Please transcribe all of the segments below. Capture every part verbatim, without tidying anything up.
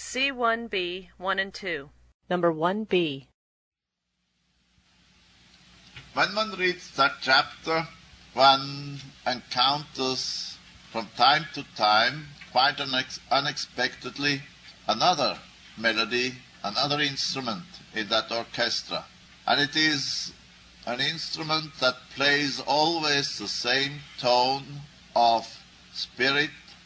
C one B one and two. Number one B. When one reads that chapter, one encounters from time to time, quite unex- unexpectedly, another melody, another instrument in that orchestra. And it is an instrument that plays always the same tone of spirit,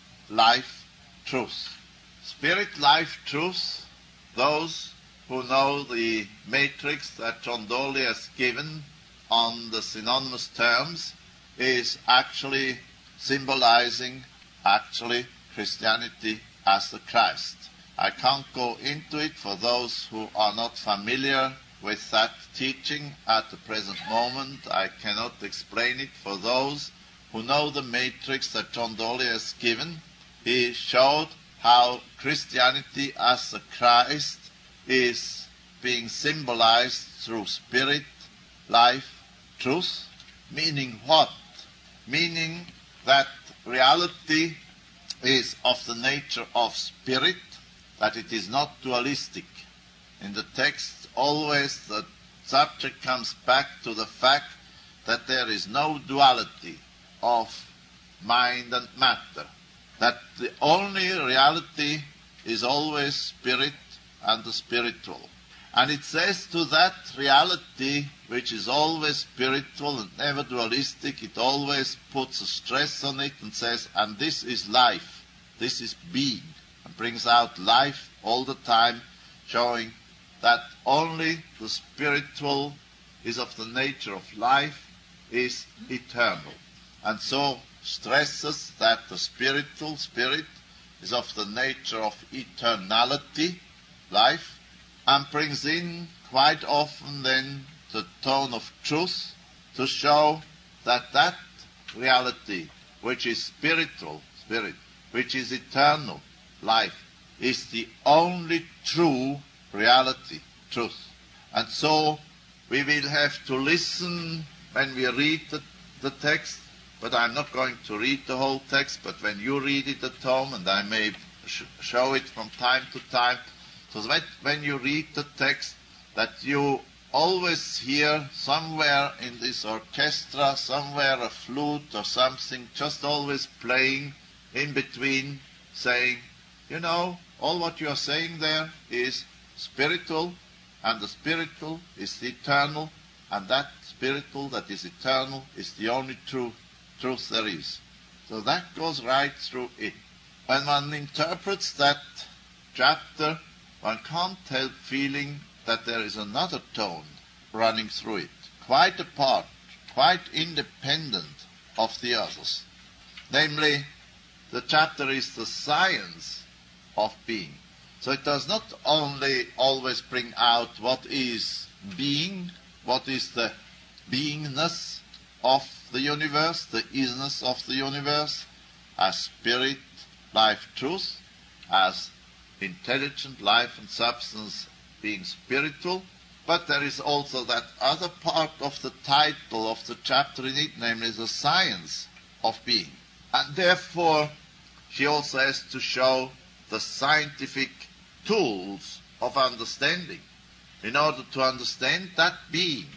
life, truth. Spirit, life, truth, those who know the matrix that John Dolly has given on the synonymous terms, is actually symbolizing actually Christianity as the Christ. I can't go into it for those who are not familiar with that teaching at the present moment. I cannot explain it for those who know the matrix that John Dolly has given. He showed how Christianity as the Christ is being symbolized through spirit, life, truth. Meaning what? Meaning that reality is of the nature of spirit, that it is not dualistic. In the text, always the subject comes back to the fact that there is no duality of mind and matter, that the only reality is always spirit and the spiritual. And it says to that reality, which is always spiritual and never dualistic, it always puts a stress on it and says, and this is life, this is being, and brings out life all the time, showing that only the spiritual is of the nature of life, is eternal. And so stresses that the spiritual spirit is of the nature of eternality, life, and brings in quite often then the tone of truth to show that that reality, which is spiritual, spirit, which is eternal, life, is the only true reality, truth. And so we will have to listen when we read the, the text, but I'm not going to read the whole text, but when you read it at home, and I may sh- show it from time to time, so that when you read the text, that you always hear somewhere in this orchestra, somewhere a flute or something, just always playing in between, saying, you know, all what you are saying there is spiritual, and the spiritual is the eternal, and that spiritual that is eternal is the only true truth there is. So that goes right through it. When one interprets that chapter, one can't help feeling that there is another tone running through it, quite apart, quite independent of the others. Namely, the chapter is the science of being. So it does not only always bring out what is being, what is the beingness of the universe, the isness of the universe, as spirit, life, truth, as intelligent life and substance being spiritual, but there is also that other part of the title of the chapter in it, namely the science of being. And therefore, she also has to show the scientific tools of understanding in order to understand that being.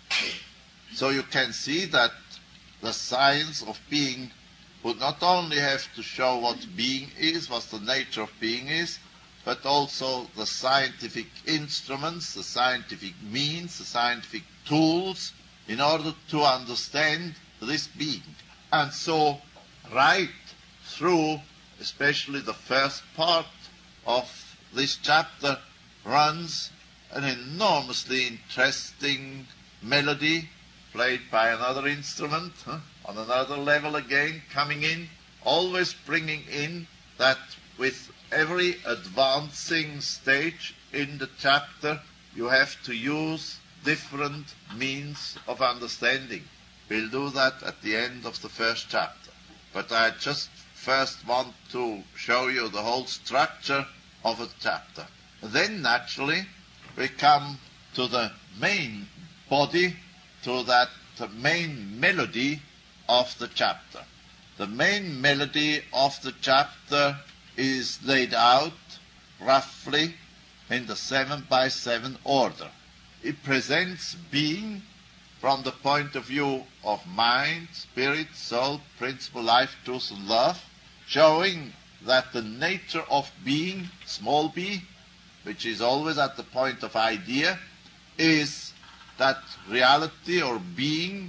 So you can see that the science of being would not only have to show what being is, what the nature of being is, but also the scientific instruments, the scientific means, the scientific tools in order to understand this being. And so right through, especially the first part of this chapter, runs an enormously interesting melody played by another instrument, huh, on another level again, coming in, always bringing in that with every advancing stage in the chapter, you have to use different means of understanding. We'll do that at the end of the first chapter. But I just first want to show you the whole structure of a chapter. Then, naturally, we come to the main body, to that the main melody of the chapter. The main melody of the chapter is laid out roughly in the seven by seven order. It presents being from the point of view of mind, spirit, soul, principle, life, truth, and love, showing that the nature of being, small b, which is always at the point of idea, is that reality or being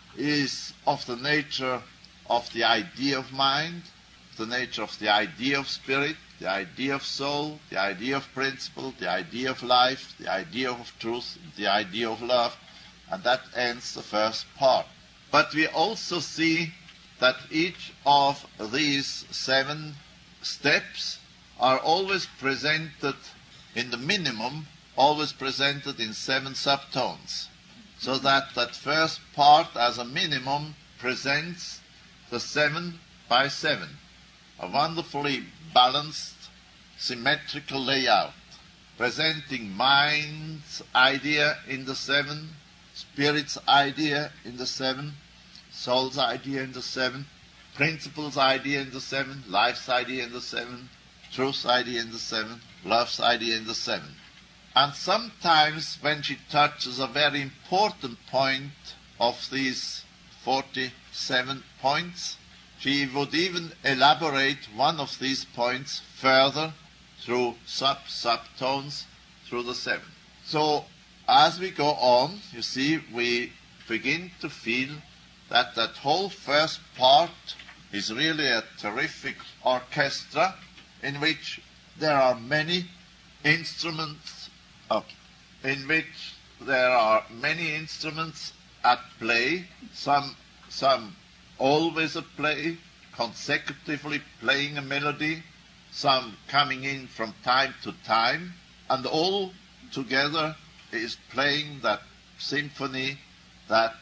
is of the nature of the idea of mind, the nature of the idea of spirit, the idea of soul, the idea of principle, the idea of life, the idea of truth, the idea of love, and that ends the first part. But we also see that each of these seven steps are always presented in the minimum, always presented in seven subtones, so that that first part as a minimum presents the seven by seven, a wonderfully balanced, symmetrical layout, presenting mind's idea in the seven, spirit's idea in the seven, soul's idea in the seven, principle's idea in the seven, life's idea in the seven, truth's idea in the seven, love's idea in the seven. And sometimes when she touches a very important point of these forty-seven points, she would even elaborate one of these points further through sub-subtones through the seven. So as we go on, you see, we begin to feel that that whole first part is really a terrific orchestra in which there are many instruments, uh, in which there are many instruments at play, some, some always at play, consecutively playing a melody, some coming in from time to time, and all together is playing that symphony that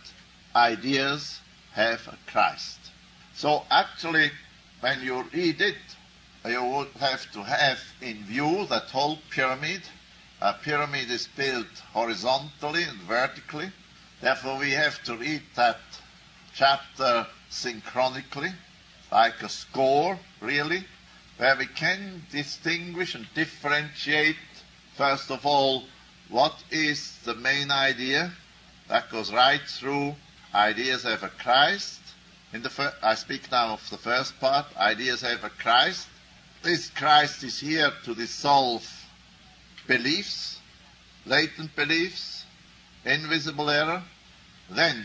ideas have a Christ. So actually, when you read it, you would have to have in view that whole pyramid. A pyramid is built horizontally and vertically. Therefore, we have to read that chapter synchronically, like a score, really, where we can distinguish and differentiate, first of all, what is the main idea that goes right through ideas have a Christ. In the fir- I speak now of the first part, ideas have a Christ. This Christ is here to dissolve beliefs, latent beliefs, invisible error. Then,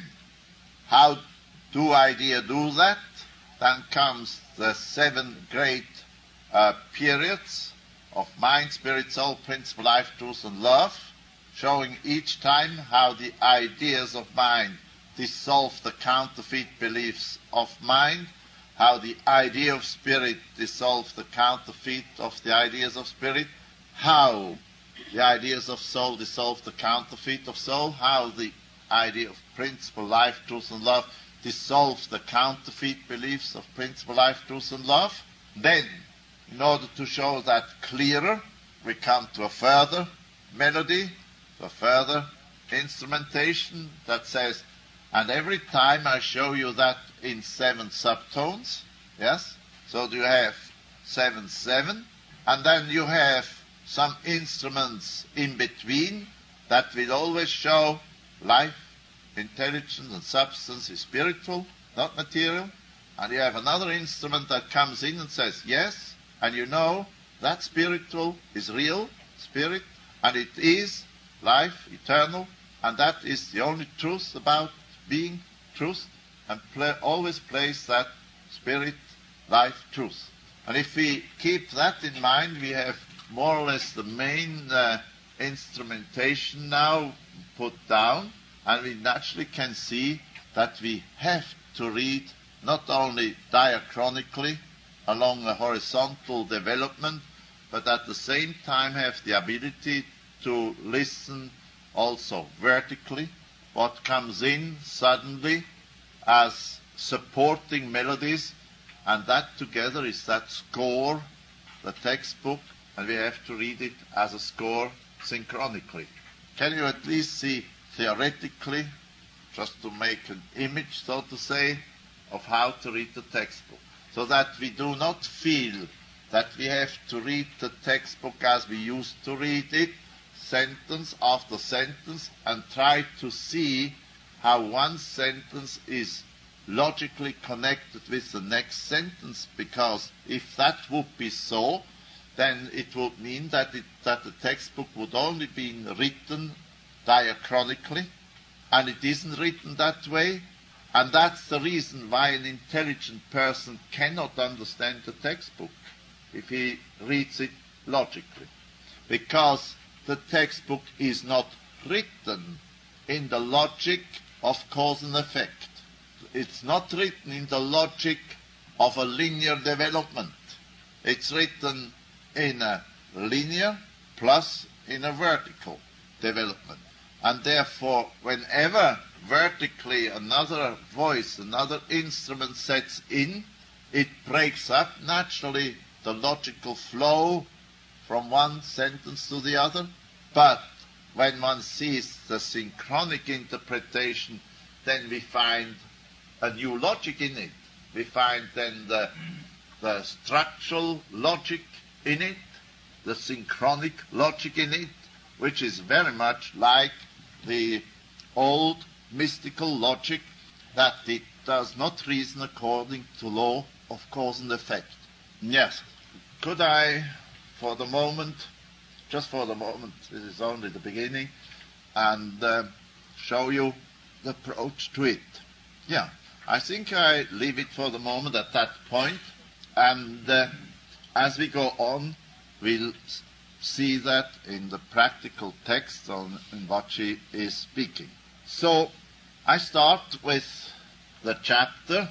how do idea do that? Then comes the seven great uh, periods of mind, spirit, soul, principle, life, truth, and love, showing each time how the ideas of mind dissolve the counterfeit beliefs of mind, how the idea of spirit dissolves the counterfeit of the ideas of spirit, how the ideas of soul dissolve the counterfeit of soul, how the idea of principle, life, truth, and love dissolves the counterfeit beliefs of principle, life, truth, and love. Then, in order to show that clearer, we come to a further melody, to a further instrumentation that says, and every time I show you that in seven subtones, yes? So you have seven, seven, and then you have some instruments in between that will always show life, intelligence, and substance is spiritual, not material. And you have another instrument that comes in and says, yes, and you know that spiritual is real, spirit, and it is life, eternal, and that is the only truth about being, truth, and play, always place that spirit, life, truth. And if we keep that in mind, we have more or less the main uh, instrumentation now put down, and we naturally can see that we have to read not only diachronically along a horizontal development, but at the same time have the ability to listen also vertically, what comes in suddenly as supporting melodies, and that together is that score, the textbook, and we have to read it as a score synchronically. Can you at least see theoretically, just to make an image, so to say, of how to read the textbook, so that we do not feel that we have to read the textbook as we used to read it, sentence after sentence, and try to see how one sentence is logically connected with the next sentence, because if that would be so, then it would mean that, it, that the textbook would only be written diachronically, and it isn't written that way, and that's the reason why an intelligent person cannot understand the textbook if he reads it logically, because the textbook is not written in the logic of cause and effect. It's not written in the logic of a linear development. It's written in a linear plus in a vertical development. And therefore, whenever vertically another voice, another instrument sets in, it breaks up naturally the logical flow from one sentence to the other. But when one sees the synchronic interpretation, then we find a new logic in it. We find then the, the structural logic in it, the synchronic logic in it, which is very much like the old mystical logic, that it does not reason according to law of cause and effect. Yes, could I, for the moment, just for the moment, this is only the beginning, and uh, show you the approach to it. Yeah, I think I leave it for the moment at that point, and uh, as we go on, we'll see that in the practical text on in what she is speaking. So I start with the chapter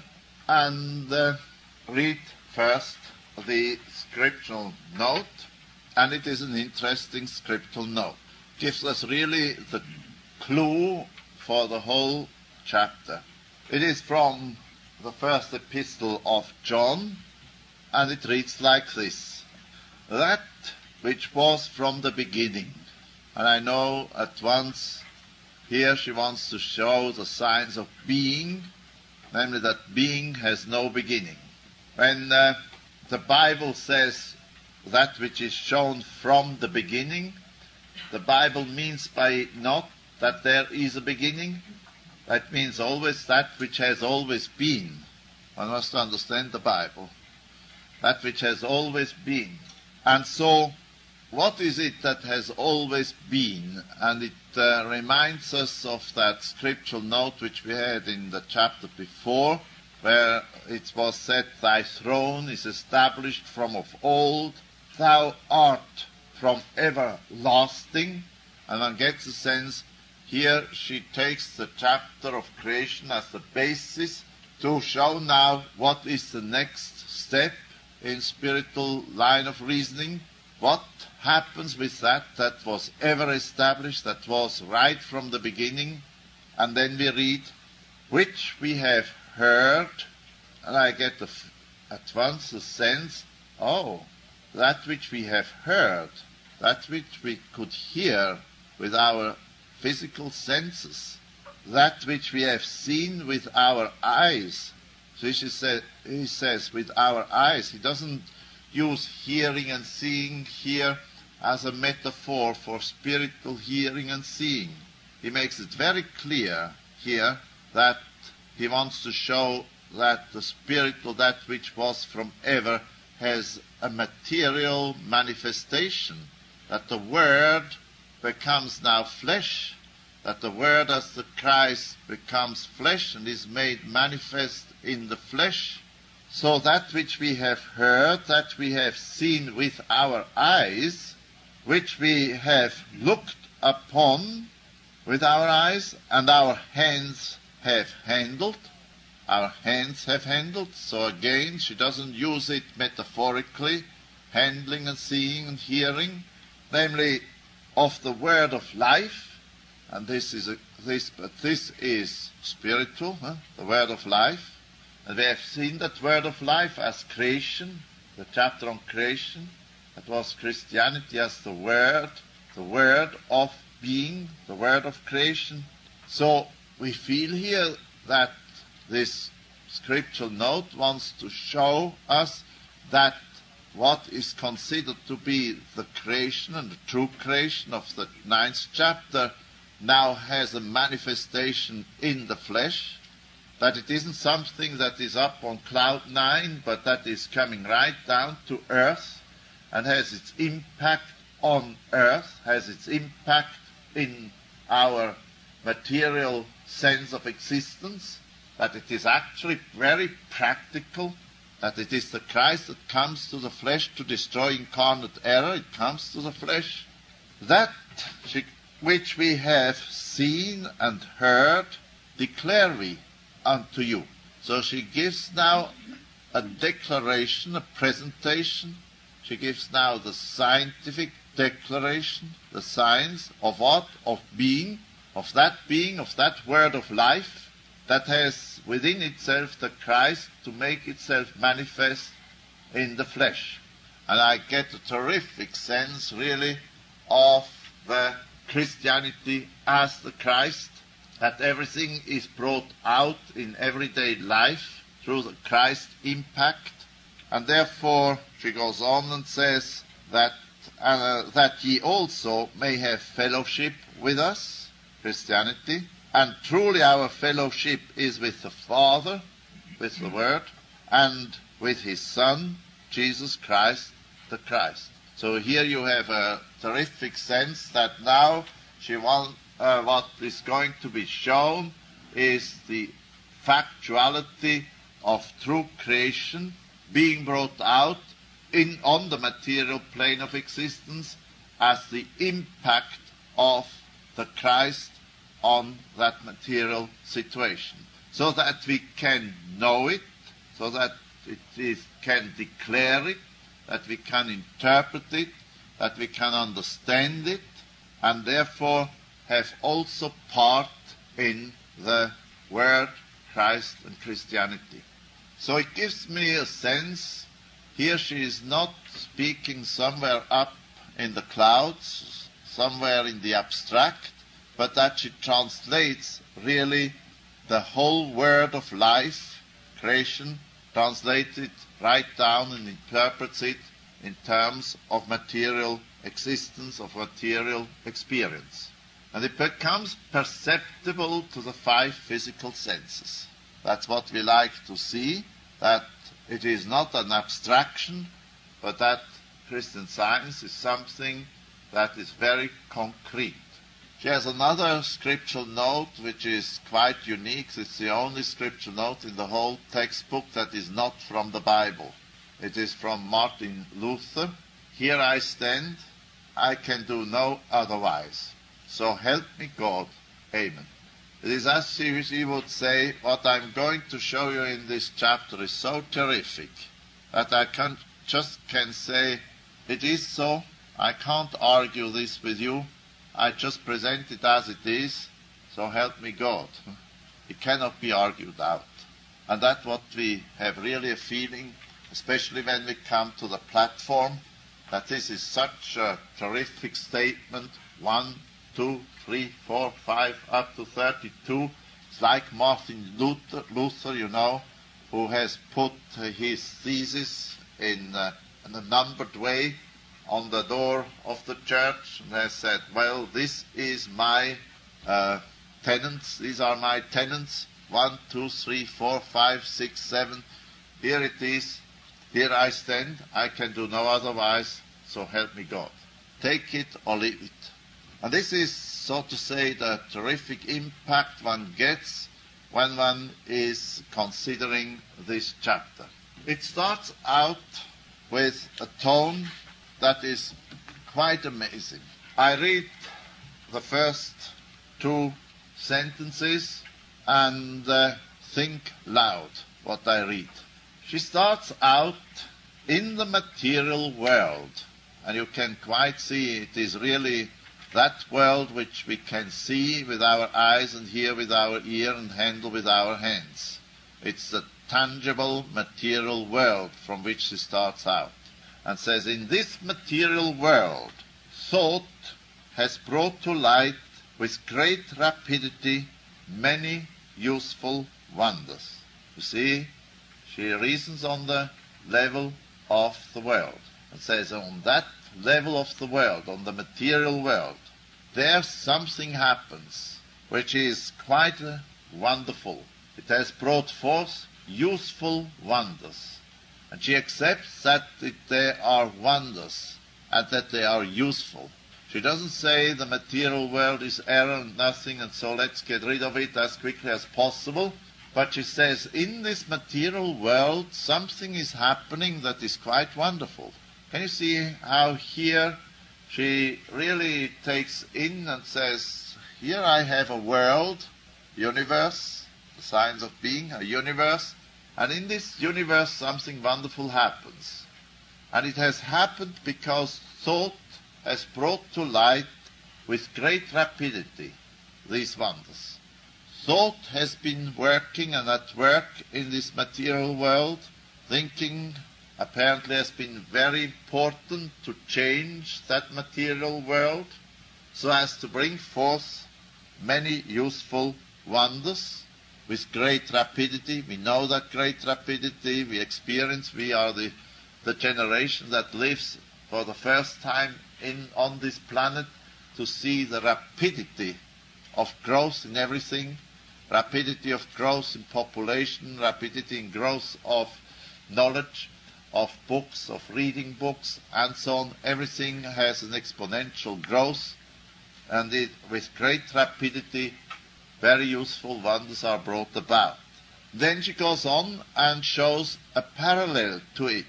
and uh, read first the scriptural note, and it is an interesting scriptural note. It gives us really the clue for the whole chapter. It is from the first epistle of John, and it reads like this: that which was from the beginning. And I know at once here she wants to show the signs of being, namely that being has no beginning. When uh, the Bible says that which is shown from the beginning, the Bible means by it not that there is a beginning. That means always that which has always been. One must understand the Bible. That which has always been. And so, what is it that has always been? And it uh, reminds us of that scriptural note which we had in the chapter before, where it was said, thy throne is established from of old, thou art from everlasting. And one gets a sense, here she takes the chapter of creation as the basis to show now what is the next step in spiritual line of reasoning. What happens with that that was ever established, that was right from the beginning? And then we read, which we have heard, and I get the, at once the sense, oh, that which we have heard, that which we could hear with our physical senses, that which we have seen with our eyes. So he says, he says with our eyes. He doesn't use hearing and seeing here as a metaphor for spiritual hearing and seeing. He makes it very clear here that he wants to show that the spiritual, that which was from ever, has a material manifestation, that the Word becomes now flesh, that the Word as the Christ becomes flesh and is made manifest in the flesh. So that which we have heard, that we have seen with our eyes, which we have looked upon with our eyes, and our hands have handled, our hands have handled. So again, she doesn't use it metaphorically, handling and seeing and hearing, namely of the word of life, and this is a, this, but this is spiritual, huh? The word of life. And we have seen that word of life as creation, the chapter on creation. That was Christianity as the word, the word of being, the word of creation. So we feel here that this scriptural note wants to show us that what is considered to be the creation and the true creation of the ninth chapter now has a manifestation in the flesh, that it isn't something that is up on cloud nine, but that is coming right down to earth and has its impact on earth, has its impact in our material sense of existence, that it is actually very practical, that it is the Christ that comes to the flesh to destroy incarnate error. It comes to the flesh. That which we have seen and heard declare we unto you. So she gives now a declaration, a presentation. She gives now the scientific declaration, the science of what? Of being, of that being, of that word of life that has within itself the Christ to make itself manifest in the flesh. And I get a terrific sense, really, of the Christianity as the Christ, that everything is brought out in everyday life through the Christ impact. And therefore, she goes on and says that, uh, that ye also may have fellowship with us, Christianity, and truly our fellowship is with the Father, with the Word, and with His Son, Jesus Christ, the Christ. So here you have a terrific sense that now she want, uh, what is going to be shown is the factuality of true creation being brought out in on the material plane of existence as the impact of the Christ on that material situation, so that we can know it, so that it is, can declare it, that we can interpret it, that we can understand it, and therefore have also part in the Word, Christ, and Christianity. So it gives me a sense, here she is not speaking somewhere up in the clouds, somewhere in the abstract, but that she translates really the whole word of life, creation, translates it right down and interprets it in terms of material existence, of material experience. And it becomes perceptible to the five physical senses. That's what we like to see, that it is not an abstraction, but that Christian Science is something that is very concrete. She has another scriptural note which is quite unique. It's the only scriptural note in the whole textbook that is not from the Bible. It is from Martin Luther. Here I stand, I can do no otherwise. So help me God. Amen. It is as if she would say, what I'm going to show you in this chapter is so terrific that I can, just can say, it is so. I can't argue this with you. I just present it as it is, so help me God. It cannot be argued out. And that's what we have really a feeling, especially when we come to the platform, that this is such a terrific statement, one, two, three, four, five, up to thirty-two. It's like Martin Luther, Luther you know, who has put his thesis in, uh, in a numbered way on the door of the church and has said, well, this is my uh, tenants, these are my tenants, one, two, three, four, five, six, seven, here it is, here I stand, I can do no otherwise, so help me God. Take it or leave it. And this is, so to say, the terrific impact one gets when one is considering this chapter. It starts out with a tone that is quite amazing. I read the first two sentences and uh, think loud what I read. She starts out in the material world, and you can quite see it is really that world which we can see with our eyes and hear with our ear and handle with our hands. It's the tangible material world from which she starts out. And says, in this material world, thought has brought to light with great rapidity many useful wonders. You see, she reasons on the level of the world. It says on that level of the world, on the material world, there something happens which is quite uh, wonderful. It has brought forth useful wonders. And she accepts that it, they are wonders and that they are useful. She doesn't say the material world is error and nothing, and so let's get rid of it as quickly as possible. But she says in this material world something is happening that is quite wonderful. Can you see how here she really takes in and says, here I have a world, universe, the science of being, a universe, and in this universe something wonderful happens. And it has happened because thought has brought to light with great rapidity these wonders. Thought has been working and at work in this material world. Thinking apparently has been very important to change that material world so as to bring forth many useful wonders with great rapidity. We know that great rapidity, we experience, we are the, the generation that lives for the first time in on this planet to see the rapidity of growth in everything, rapidity of growth in population, rapidity in growth of knowledge, of books, of reading books, and so on. Everything has an exponential growth, and it, with great rapidity, very useful wonders are brought about. Then she goes on and shows a parallel to it,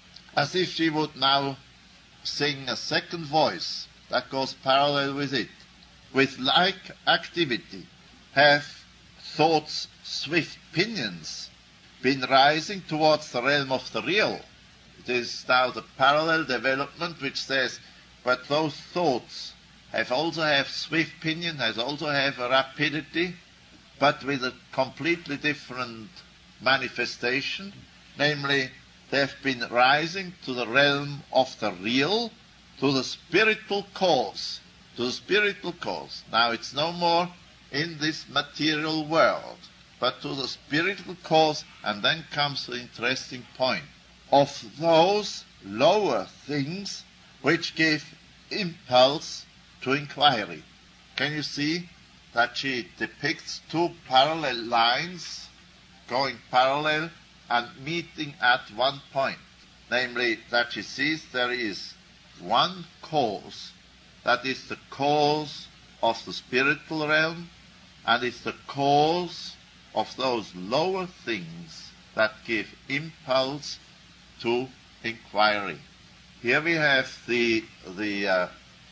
as if she would now sing a second voice that goes parallel with it. With like activity have thought's swift pinions been rising towards the realm of the real. It is now the parallel development which says, but those thoughts have also have swift pinion, has also have a rapidity, but with a completely different manifestation, namely they have been rising to the realm of the real, to the spiritual cause, to the spiritual cause. Now it's no more in this material world, but to the spiritual cause, and then comes the interesting point of those lower things which give impulse to inquiry. Can you see that she depicts two parallel lines going parallel and meeting at one point, namely that she sees there is one cause that is the cause of the spiritual realm, and is the cause of those lower things that give impulse to inquiry. Here we have the the uh,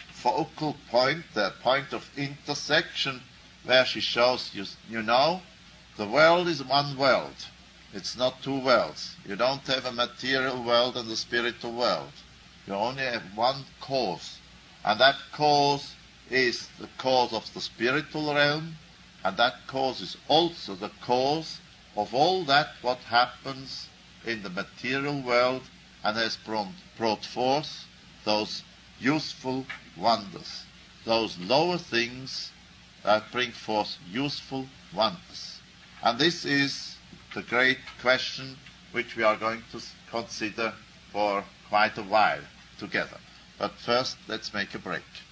focal point, the point of intersection, where she shows you, you know, the world is one world. It's not two worlds. You don't have a material world and a spiritual world. You only have one cause, and that cause is the cause of the spiritual realm, and that cause is also the cause of all that what happens in the material world and has brought, brought forth those useful wonders, those lower things that bring forth useful wonders. And this is the great question which we are going to consider for quite a while together. But first, let's make a break.